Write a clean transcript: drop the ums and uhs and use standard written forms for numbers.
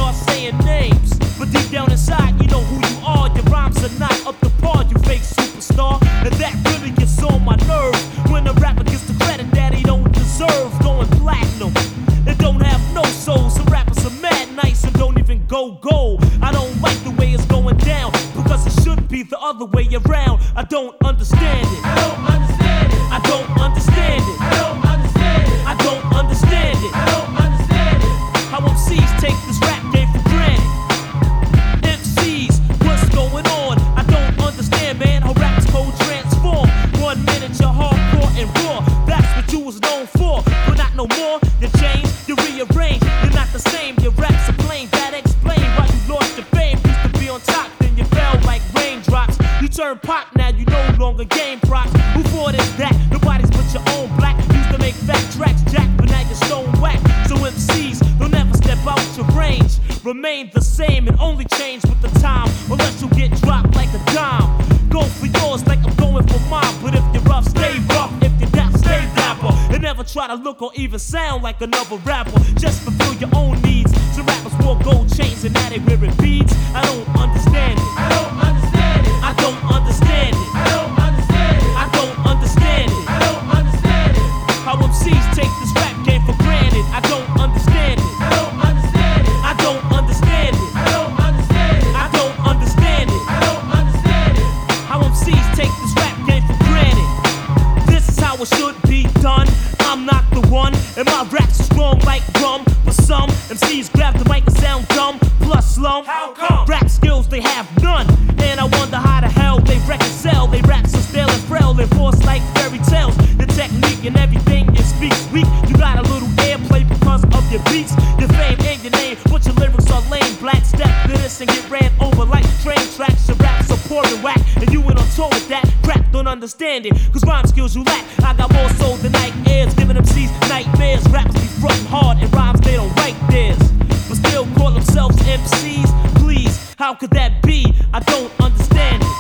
start saying names. But deep down inside, you know who you are. Your rhymes are not up to par, you fake superstar. And that really gets on my nerves when a rapper gets the credit that he don't deserve. Going platinum and don't have no soul. Some rappers are mad nice and don't even go gold. I don't like the way it's going down because it should be the other way around. I don't understand it. I don't understand it. I don't understand it. I don't understand it. I don't understand it. I don't understand it. How MCs take this rap game for granted. MCs, what's going on? I don't understand, man, how rap's code transform. 1 minute you're hardcore and raw, that's what you was known for. But not no more, you change, you rearrange. You're not the same, your raps are plain. That explain why you lost your fame. Used to be on top, then you fell like raindrops. You turn pop, now you no longer game props. Who thought is that? Nobody's but your own black. Used to make fat tracks, jack, but now you're stone whack. So MCs don't ever step out your range. Remain the same and only change with the time, unless you get dropped like a dime. Go for yours like I'm going for mine. But if you're rough, stay rough. If you're down, stay dapper. And never try to look or even sound like another rapper. Just fulfill your own needs. Some rappers wore gold chains and now they wearing beads. I don't understand it. I don't understand it. I don't understand it. I don't understand it. I don't understand it. I don't understand it. How MCs take this rap game for granted. I don't understand it. I don't understand it. I don't understand it. I don't understand it. I don't understand it. I don't understand it. How MCs take this rap game for granted. This is how it should be done. I'm not the one, and my raps are strong like rum. But some MCs grab the mic and sound dumb, plus slum. How come? Rap skills they have none, and I wonder how the hell they reconcile. They rap so stale and frail, and forced like fairy tales. The technique and everything it speaks weak. You got a little airplay because of your beats, your fame and your name, but your lyrics are lame. Black step to this and get ran over like train tracks. Your raps are poor and whack, and you went on tour with that crap. Don't understand it, cause rhyme skills you lack. I got more soul than night airs, giving MCs nightmares. Rappers be frontin' hard and rhymes they don't write theirs, but still call themselves MCs. Please, how could that be? I don't understand it.